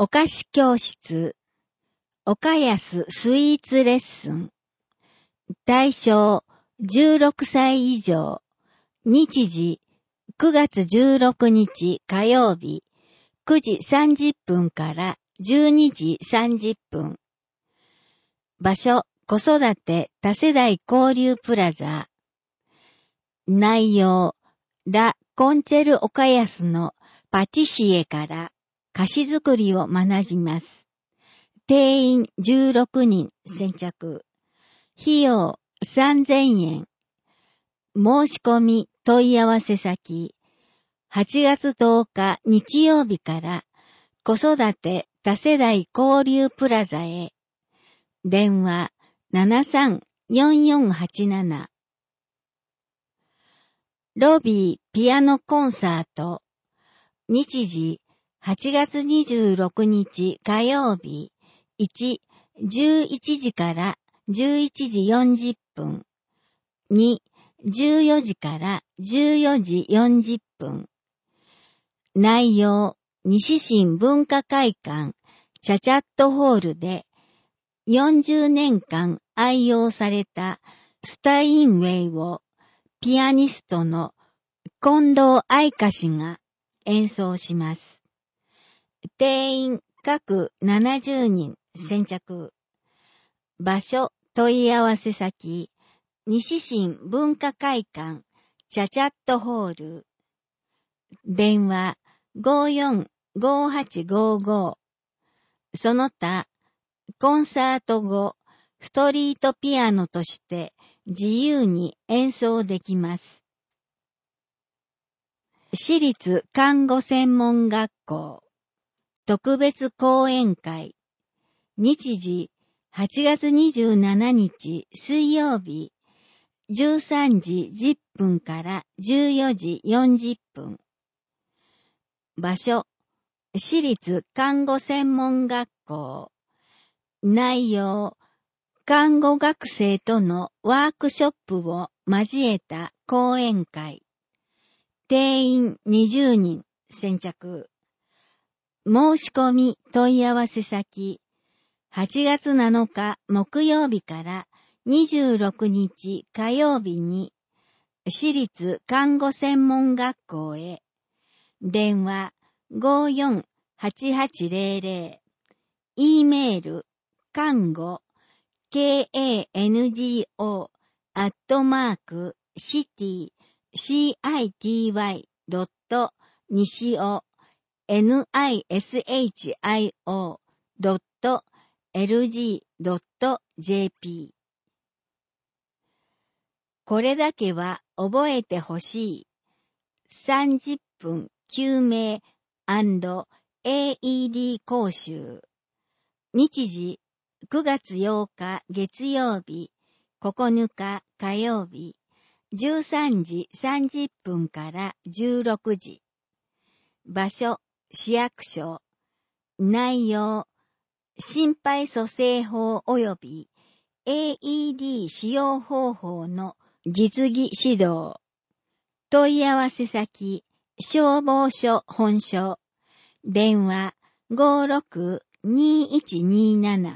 お菓子教室、岡安スイーツレッスン、対象16歳以上、日時9月16日火曜日、9時30分から12時30分。場所、子育て多世代交流プラザ。内容、ラ・コンチェル・オカヤスのパティシエから菓子作りを学びます。定員16人先着。費用3000円。申し込み問い合わせ先。8月10日日曜日から子育て多世代交流プラザへ。電話734487。ロビーピアノコンサート。日時8月26日火曜日。1、11時から11時40分。2、14時から14時40分。内容、西新文化会館、チャチャットホールで、40年間愛用されたスタインウェイをピアニストの近藤愛香氏が演奏します。定員各70人先着。場所問い合わせ先、西新文化会館、チャチャットホール。電話545855。その他、コンサート後、ストリートピアノとして自由に演奏できます。私立看護専門学校特別講演会。日時8月27日水曜日13時10分から14時40分。場所、私立看護専門学校。内容、看護学生とのワークショップを交えた講演会。定員20人先着。申し込み問い合わせ先。8月7日木曜日から26日火曜日に私立看護専門学校へ。電話548800。E メール看護 kango.city.nisio.lg.jp。 これだけは覚えてほしい。30分救命&AED 講習。日時9月8日月曜日、9日火曜日、13時30分から16時。場所、市役所。内容、心肺蘇生法及び AED 使用方法の実技指導。問い合わせ先、消防署本所。電話562127。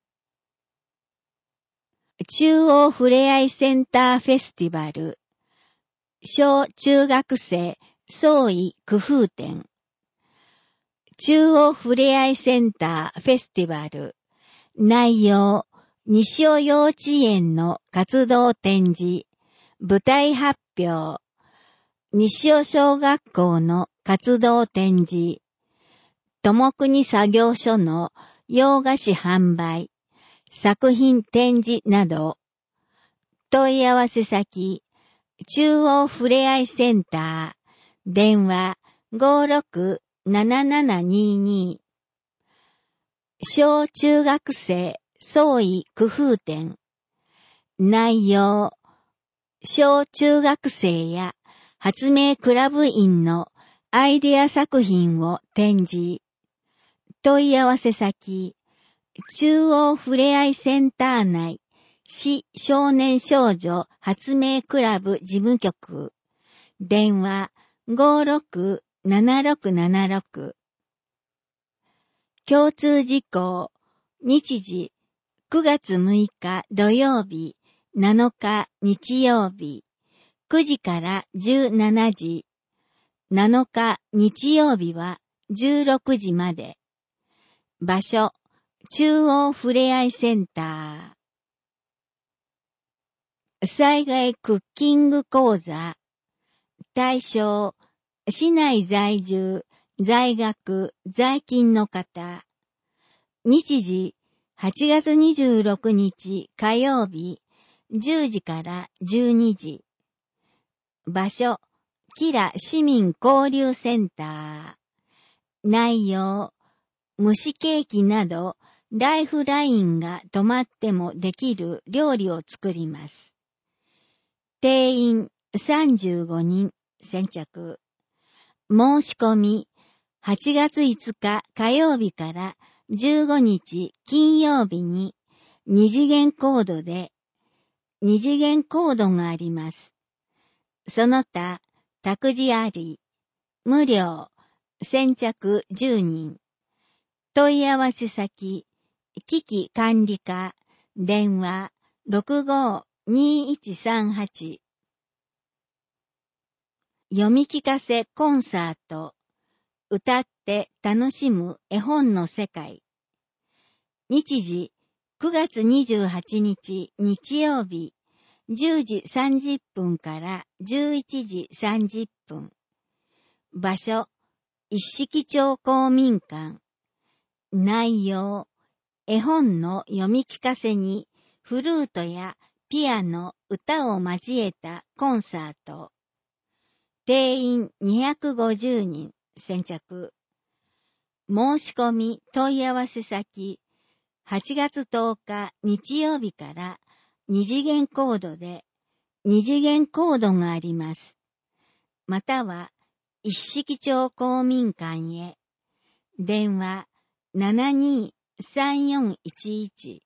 中央ふれあいセンターフェスティバル。小中学生創意工夫展。中央ふれあいセンターフェスティバル。内容、西尾幼稚園の活動展示。舞台発表。西尾小学校の活動展示。友国作業所の洋菓子販売。作品展示など。問い合わせ先、中央ふれあいセンター。電話567722。小中学生創意工夫展。内容、小中学生や発明クラブ員のアイデア作品を展示。問い合わせ先、中央ふれあいセンター内、市少年少女発明クラブ事務局。電話567676。 交通事項、日時、9月6日土曜日、7日日曜日、9時から17時、7日日曜日は16時まで。場所、中央ふれあいセンター。災害クッキング講座。対象、市内在住、在学、在勤の方。日時、8月26日火曜日、10時から12時。場所、キラ市民交流センター。内容、蒸しケーキなど、ライフラインが止まってもできる料理を作ります。定員35人、先着。申し込み、8月5日火曜日から15日金曜日に二次元コードで、二次元コードがあります。その他、託児あり、無料、先着10人。問い合わせ先、危機管理課、電話65-2138。読み聞かせコンサート。歌って楽しむ絵本の世界。日時、9月28日日曜日、10時30分から11時30分。場所、一色町公民館。内容、絵本の読み聞かせにフルートやピアノ、歌を交えたコンサート。定員250人、先着。申し込み問い合わせ先、8月10日日曜日から二次元コードで、二次元コードがあります。または、一色町公民館へ。電話723411。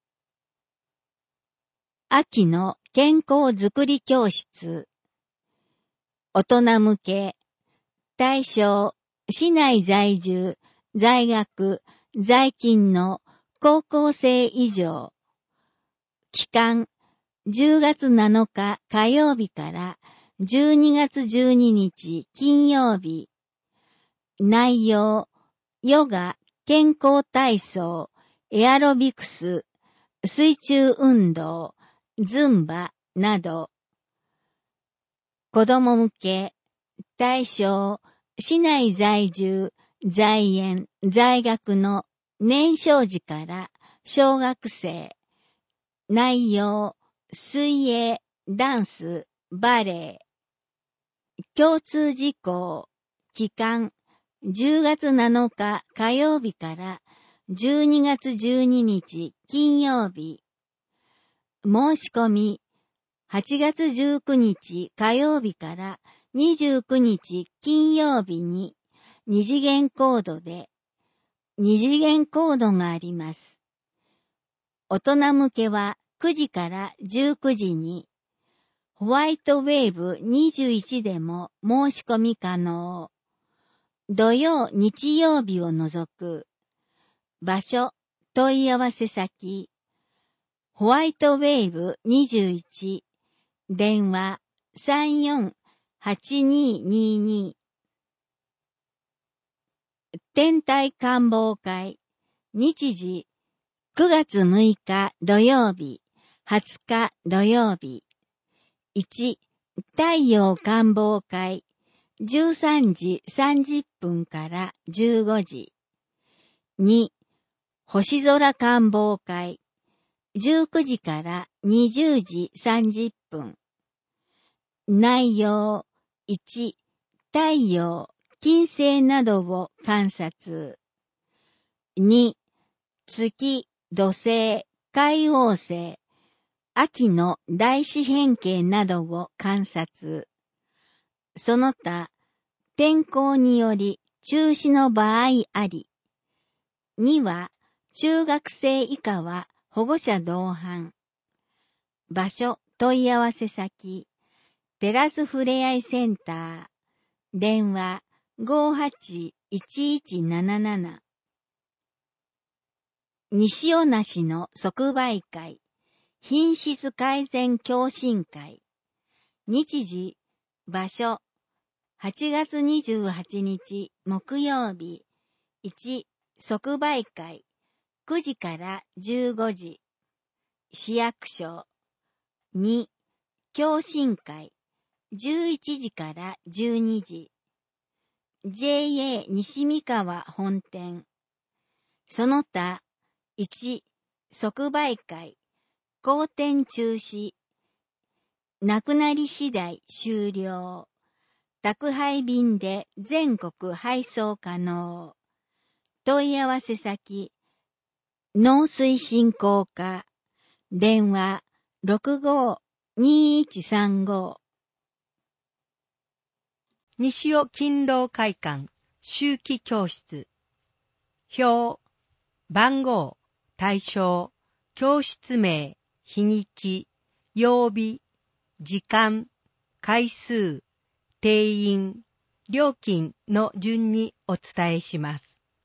秋の健康づくり教室。大人向け。対象、市内在住、在学、在勤の高校生以上。期間、10月7日火曜日から12月12日金曜日。内容、ヨガ、健康体操、エアロビクス、水中運動、ズンバなど。子供向け、対象、市内在住、在園、在学の年少時から小学生。内容、水泳、ダンス、バレエ。共通事項、期間、10月7日火曜日から12月12日金曜日。申し込み、8月19日火曜日から29日金曜日に二次元コードで、二次元コードがあります。大人向けは9時から19時に、ホワイトウェーブ21でも申し込み可能。土曜、日曜日を除く。場所、問い合わせ先。ホワイトウェーブ21。電話34-8222。天体観望会。日時、9月6日土曜日、20日土曜日。1、太陽観望会。13時30分から15時。2、星空観望会。19時から20時30分。内容、1、太陽、金星などを観察。2、月、土星、海王星、秋の大四辺形などを観察。その他、天候により中止の場合あり。2は、中学生以下は保護者同伴。場所、問い合わせ先、テラスふれあいセンター。電話、58-1177。 西尾梨の即売会、品質改善共進会。日時、場所、8月28日木曜日。1、即売会、9時から15時。市役所。2、共進会、11時から12時。JA 西三河本店。その他、1、即売会、公店中止。なくなり次第終了。宅配便で全国配送可能。問い合わせ先、農水振興課。電話、65-2135。 西尾勤労会館、秋季教室。表、番号、対象、教室名、日にち、曜日、時間、回数、定員、料金の順にお伝えします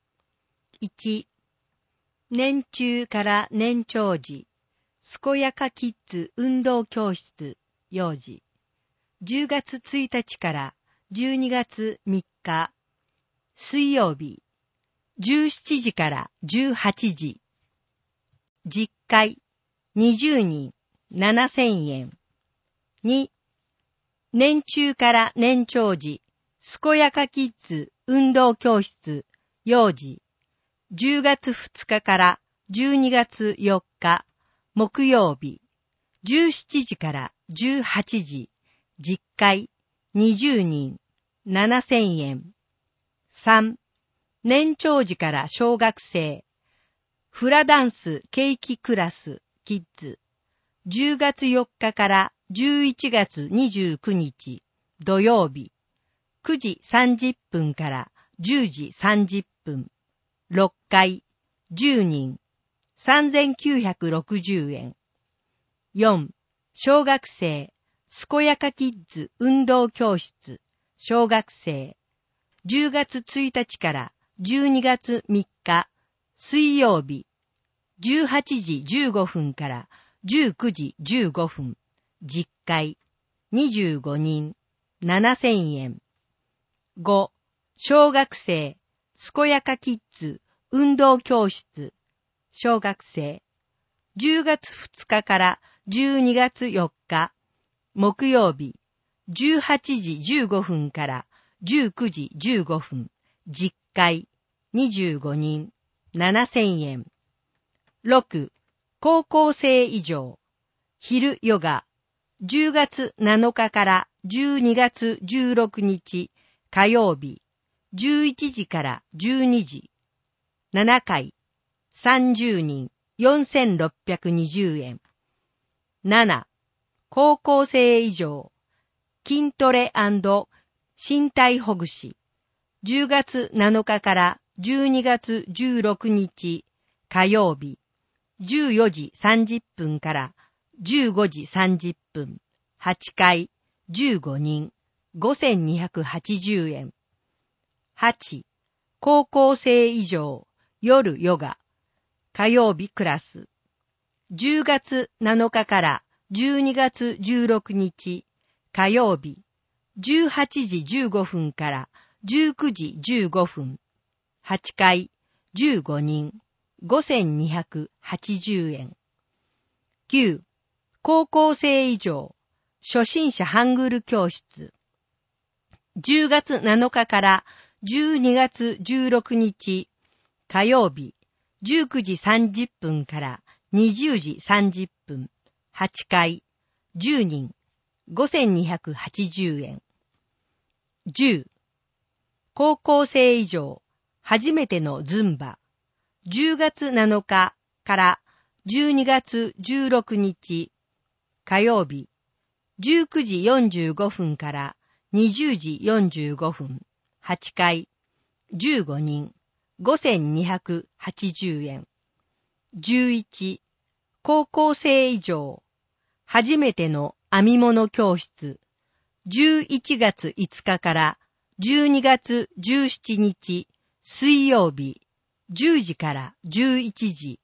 。1、年中から年長児、健やかキッズ運動教室、幼児。10月1日から12月3日、水曜日、17時から18時。実会、20人、7000円。2、年中から年長児、健やかキッズ運動教室、幼児。10月2日から12月4日、木曜日、17時から18時。実会、20人、7000円。3、年長児から小学生、フラダンスケーキクラス、キッズ。10月4日から11月29日、土曜日、9時30分から10時30分。6回、10人、3960円。4、小学生、健やかキッズ運動教室、小学生。10月1日から12月3日、水曜日、18時15分から19時15分。実会、25人、7000円。5、小学生、健やかキッズ運動教室、小学生。10月2日から12月4日、木曜日、18時15分から19時15分。実会、25人、7000円。6、高校生以上、昼ヨガ、10月7日から12月16日、火曜日、11時から12時。7回、30人、4620円。7、高校生以上、筋トレ&身体ほぐし。10月7日から12月16日、火曜日、14時30分から15時30分。8回、15人、5280円。8、高校生以上、夜ヨガ、火曜日クラス。10月7日から12月16日、火曜日、18時15分から19時15分。8回、15人、5280円。9、高校生以上、初心者ハングル教室。10月7日から12月16日、火曜日、19時30分から20時30分。8回、10人、5280円。10、高校生以上、初めてのズンバ。10月7日から12月16日、火曜日、19時45分から20時45分。8回、15人、5280円。11、高校生以上、初めての編み物教室。11月5日から12月17日、水曜日、10時から11時。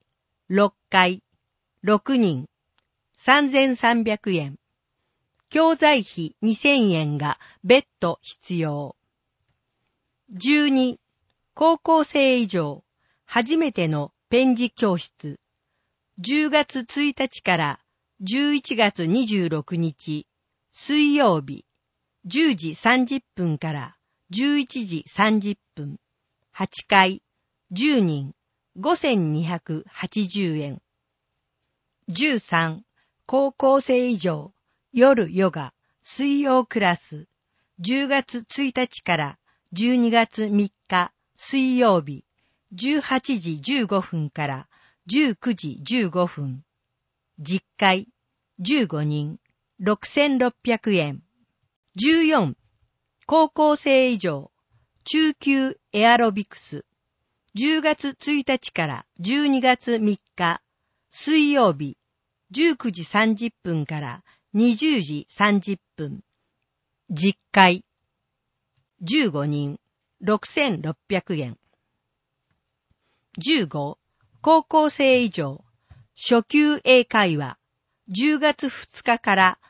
6回、6人、3300円。教材費2000円が別途必要。12、高校生以上、初めてのペン字教室。10月1日から11月26日、水曜日、10時30分から11時30分。8回、10人、5280円。13、高校生以上、夜ヨガ、水曜クラス。10月1日から12月3日、水曜日、18時15分から19時15分。実会、15人、6600円。14、高校生以上、中級エアロビクス。10月1日から12月3日、水曜日、19時30分から20時30分。実会、15人、6600円。15、高校生以上、初級英会話。10月2日から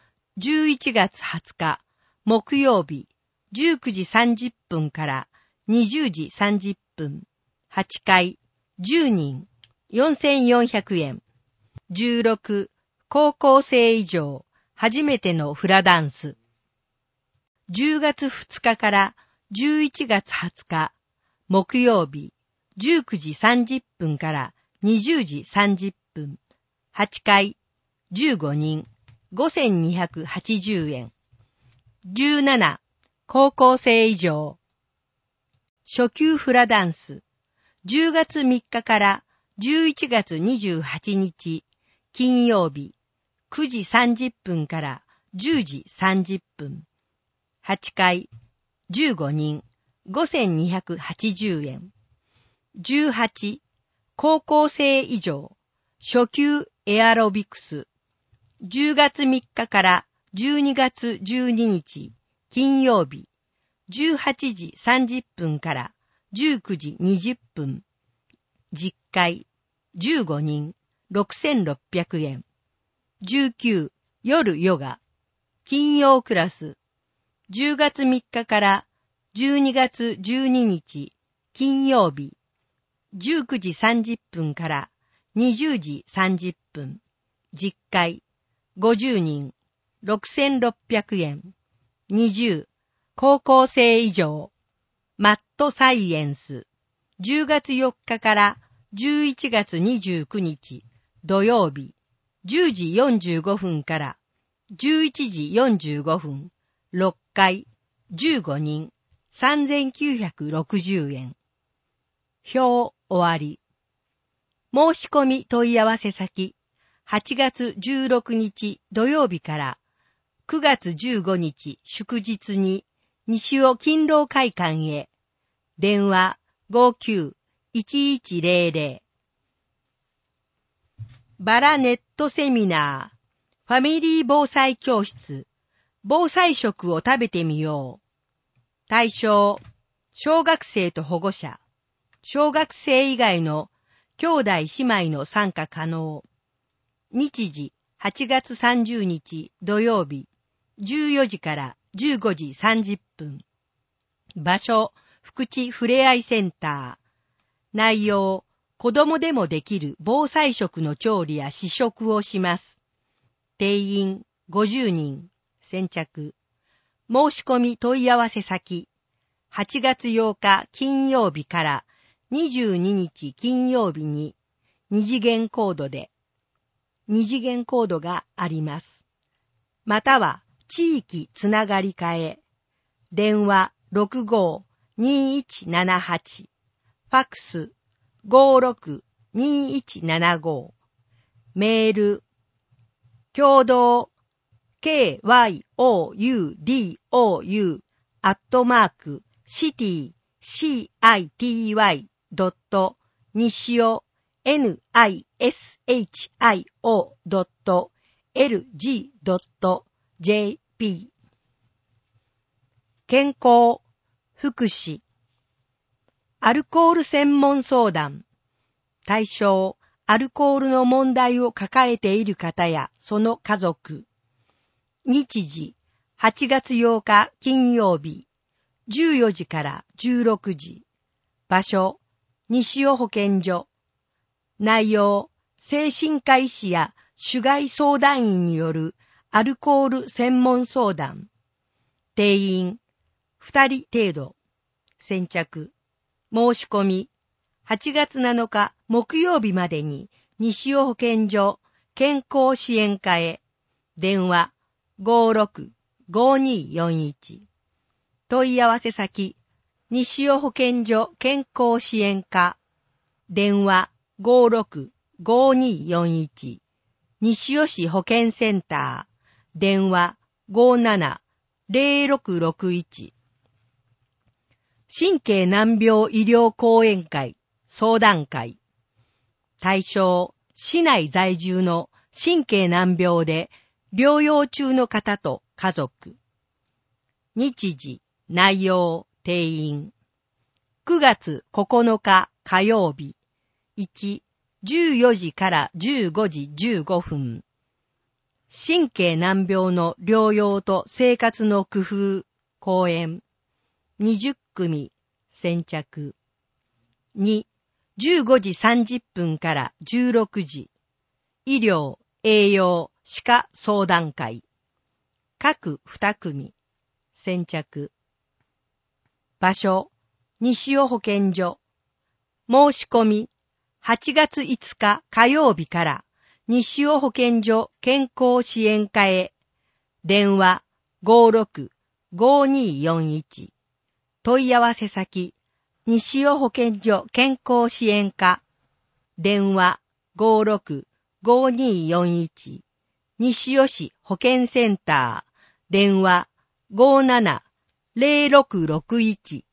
11月20日、木曜日、19時30分から20時30分。8回、10人、4400円。16、高校生以上、初めてのフラダンス。10月2日から11月20日、木曜日、19時30分から20時30分。8回、15人、5280円。17、高校生以上。初級フラダンス。10月3日から11月28日、金曜日、9時30分から10時30分。8回、15人、5280円。18、高校生以上、初級エアロビクス。10月3日から12月12日、金曜日、18時30分から19時20分。実会、15人、6600円。19、夜ヨガ。金曜クラス。10月3日から12月12日、金曜日。19時30分から20時30分。実会、50人、6600円。20、高校生以上。マットサイエンス。10月4日から11月29日、土曜日。10時45分から11時45分。6回、15人、3960円。表終わり。申し込み問い合わせ先、8月16日土曜日から9月15日祝日に西尾勤労会館へ。電話 59-1100。バラネットセミナー、ファミリー防災教室、防災食を食べてみよう。対象、小学生と保護者、小学生以外の兄弟姉妹の参加可能。日時、8月30日土曜日、14時から15時30分。場所、福知ふれあいセンター。内容、子供でもできる防災食の調理や試食をします。定員50人、先着。申し込み問い合わせ先、8月8日金曜日から22日金曜日に二次元コードで、二次元コードがあります。または地域つながり課へ。電話65-2178。ファックス56-2175。メール、共同 kyou.city.nishio.lg.jp。 健康、福祉、アルコール専門相談。対象、 アルコールの問題を抱えている方やその家族。日時、8月8日金曜日、14時から16時。場所、西尾保健所。内容、精神科医師や主害相談員によるアルコール専門相談。定員、2人程度。先着。申し込み、8月7日木曜日までに西尾保健所健康支援課へ。電話、56-5241。問い合わせ先、西尾保健所健康支援課。電話、56-5241。西尾市保健センター。電話、57-0661。神経難病医療講演会、相談会。対象、市内在住の神経難病で療養中の方と家族。日時、内容、定員。9月9日火曜日。1、14時から15時15分。神経難病の療養と生活の工夫、講演。20組、先着。2、15時30分から16時。医療、栄養、歯科相談会。各2組、先着。場所、西尾保健所。申し込み、8月5日火曜日から西尾保健所健康支援課へ。電話、56-5241。問い合わせ先、西尾保健所健康支援課。電話、56-5241。西尾市保健センター。電話、57-0661。